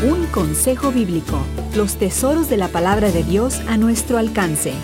Un consejo bíblico. Los tesoros de la palabra de Dios a nuestro alcance.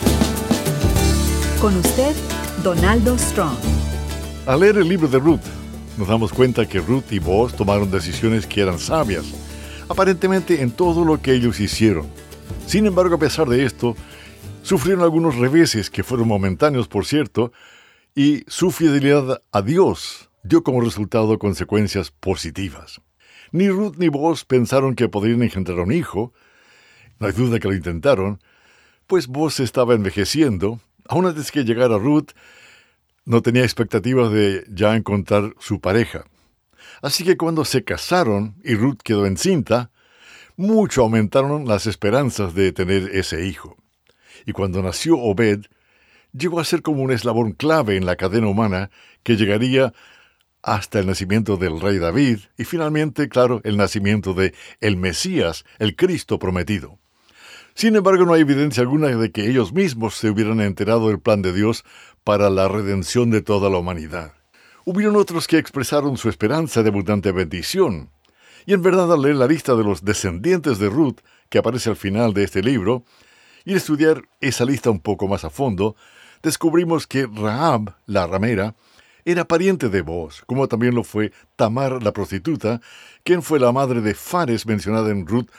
Con usted, Donaldo Strong. Al leer el libro de Ruth, nos damos cuenta que Ruth y Booz tomaron decisiones que eran sabias, aparentemente en todo lo que ellos hicieron. Sin embargo, a pesar de esto, sufrieron algunos reveses que fueron momentáneos, por cierto, y su fidelidad a Dios dio como resultado consecuencias positivas. Ni Ruth ni Booz pensaron que podrían engendrar un hijo. No hay duda que lo intentaron, pues Booz estaba envejeciendo. Aún antes que llegara Ruth, no tenía expectativas de ya encontrar su pareja. Así que cuando se casaron y Ruth quedó encinta, mucho aumentaron las esperanzas de tener ese hijo. Y cuando nació Obed, llegó a ser como un eslabón clave en la cadena humana que llegaría hasta el nacimiento del rey David y finalmente, claro, el nacimiento de el Mesías, el Cristo prometido. Sin embargo, no hay evidencia alguna de que ellos mismos se hubieran enterado del plan de Dios para la redención de toda la humanidad. Hubieron otros que expresaron su esperanza de abundante bendición. Y en verdad, al leer la lista de los descendientes de Ruth, que aparece al final de este libro, y estudiar esa lista un poco más a fondo, descubrimos que Rahab, la ramera, era pariente de Booz, como también lo fue Tamar, la prostituta, quien fue la madre de Fares mencionada en Ruth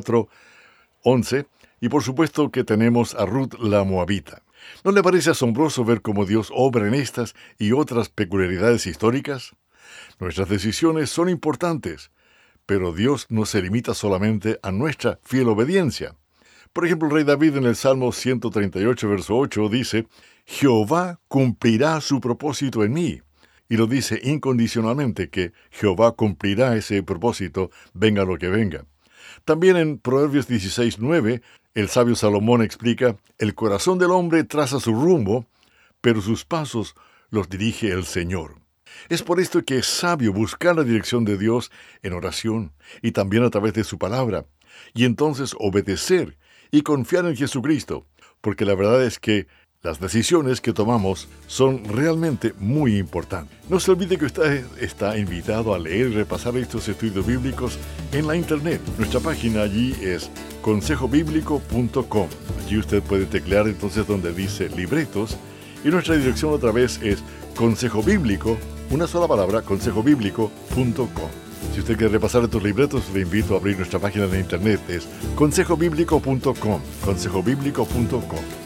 4:11, y por supuesto que tenemos a Ruth la moabita. ¿No le parece asombroso ver cómo Dios obra en estas y otras peculiaridades históricas? Nuestras decisiones son importantes, pero Dios no se limita solamente a nuestra fiel obediencia. Por ejemplo, el rey David en el Salmo 138, verso 8, dice: Jehová cumplirá su propósito en mí. Y lo dice incondicionalmente, que Jehová cumplirá ese propósito, venga lo que venga. También en Proverbios 16:9, el sabio Salomón explica: el corazón del hombre traza su rumbo, pero sus pasos los dirige el Señor. Es por esto que es sabio buscar la dirección de Dios en oración y también a través de su palabra, y entonces obedecer y confiar en Jesucristo, porque la verdad es que las decisiones que tomamos son realmente muy importantes. No se olvide que usted está invitado a leer y repasar estos estudios bíblicos en la internet. Nuestra página allí es consejobiblico.com. Allí usted puede teclear entonces donde dice libretos, y nuestra dirección otra vez es Consejo Bíblico, una sola palabra, consejobiblico.com. Si usted quiere repasar estos libretos, le invito a abrir nuestra página de internet, es consejobiblico.com, consejobiblico.com.